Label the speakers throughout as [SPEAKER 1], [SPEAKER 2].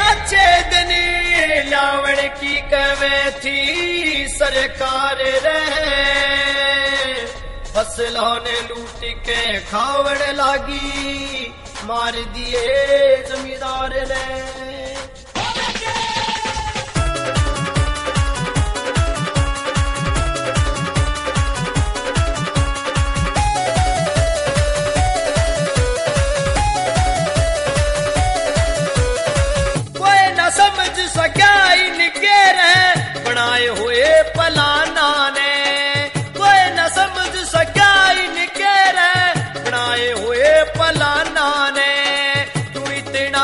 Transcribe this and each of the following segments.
[SPEAKER 1] अच्छे दिन लावण की कवे थी सरकार रे, फसलों ने लूट के खावड़ लागी, मार दिए जमींदार रे। समझ सका इनके रे बनाए हुए पलाना ने, कोई न समझ सका इनके रे बनाए हुए पलाना ने। तू इतना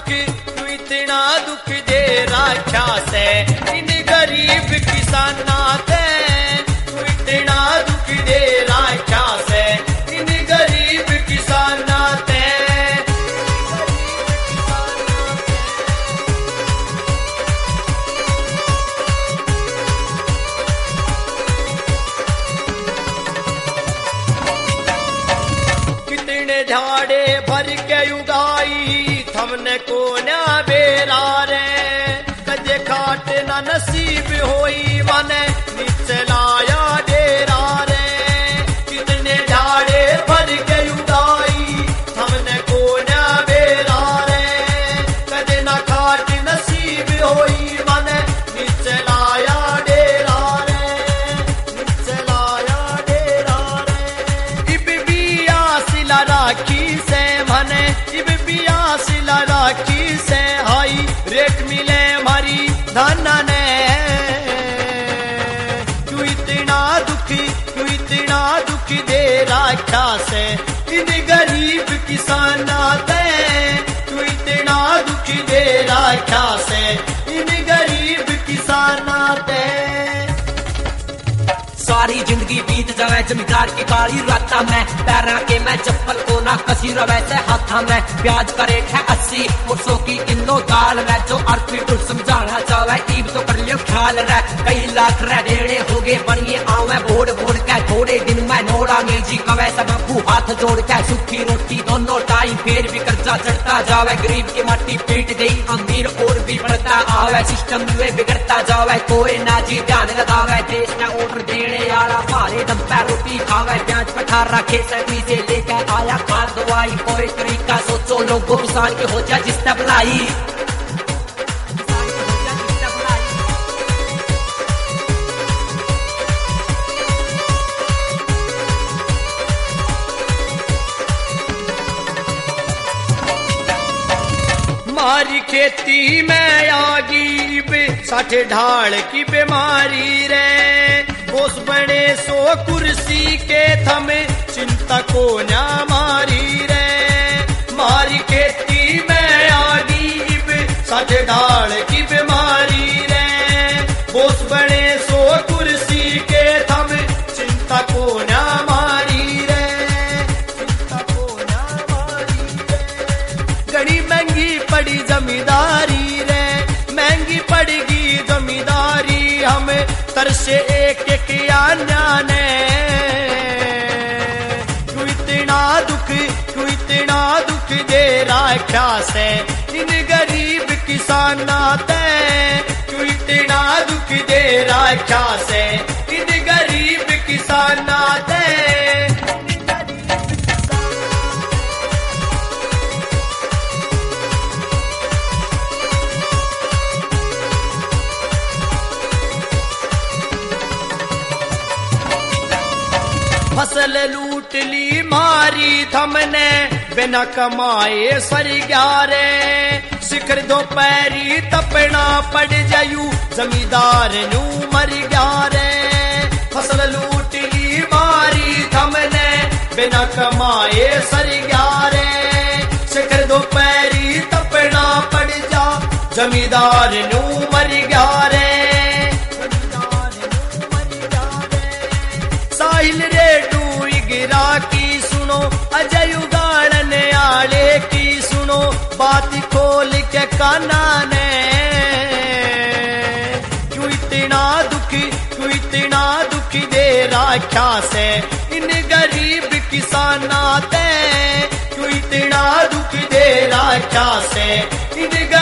[SPEAKER 1] दुख दे रखा से इन गरीब किसाना ते, तू इतना दुख दे रखा से इन गरीब किसाना ते। झाड़े भर के उगाई थमने को ना बेरा रे, कजे खाट ना नसीब होई माने नीचे लाया डेरा रे। कितने झाड़े भर के उगाई थमने को ना बेरा रे, कजे ना खाट नसीब होई माने नीचे लाया डेरा रे, नीचे लाया डेरा रे। इब बिया सिला राखी से मने, इब बिया सिला राखी से हाई रेट मिले मारी धाना ने। तू इतना दुखी दे रखा से इन गरीब किसाना ते, तू इतना दुखी दे रखा से इन गरीब किसाना ते।
[SPEAKER 2] सारी जिंदगी बीत जावे जमींदार की काली राता में, पैरा के मैं चप्पल को ना कसी रवे से हाथा में। प्याज का रेट है 80 मुर्सों की किलो दाल रे, जो अर्थी टूट समझाना चाहे ईब तो कर लियो ख्याल रे। कई लाख रे डेढ़े हो गए बनिए आवे बोड़ बोड़ के, थोड़े दिन में नोड़ा जी कवे सब बाबू हाथ जोड़ के। सूखी रोटी दोनों टाइम फिर भी कर्जा चढ़ता जावे, गरीब की मट्टी पीट गई अमीर और भी बढ़ता आवे। सिस्टम बिगड़ता जावे कोई ना जी ध्यान लगावे, देश में ऑर्डर देने यारा भारे दम पे रोटी खावे। प्याज पठार रखे सभी से लेकर आया खाद दवाई, कोई तरीका सोचो लोगों किसान के हो जाए जिसने बुलाई।
[SPEAKER 1] मारी खेती में आगी बे 60 ढाल की बीमारी रे, बोस बने सो कुर्सी के थमे चिंता को ना मारी रे। मारी खेती में आगी बे 60 ढाल की बीमारी रे, बोस बने सो कुर्सी के थमे चिंता को ना मारी रे, चिंता को ना मारी रे। घड़ी महंगी पड़ी जमींदारी रे, महंगी पड़ेगी जमींदारी हमें तरसे एक एक आना ने। तू इतना दुख दे रखा से इन गरीब किसाना ते, तू इतना दुख दे रखा से इन गरीब किसाना ते। फसल लूट ली मारी थमने बिना कमाए सर ग्यारे, शिखर दोपहरी तपना पड़ जायू जमींदार नू मर ग्यारे। फसल लूट ली मारी थमने बिना कमाए सर ग्यारे, शिखर दोपहरी तपना पड़ जा जमींदार नू मर ग्यारे। साहिल रे डूई गिरा की सुनो, अजय उगाड़ने आले की सुनो, बात खोल के काना ने। क्यों इतना दुखी दे रखा से इन गरीब किसाना ते, क्यों इतना दुख दे रखा से इन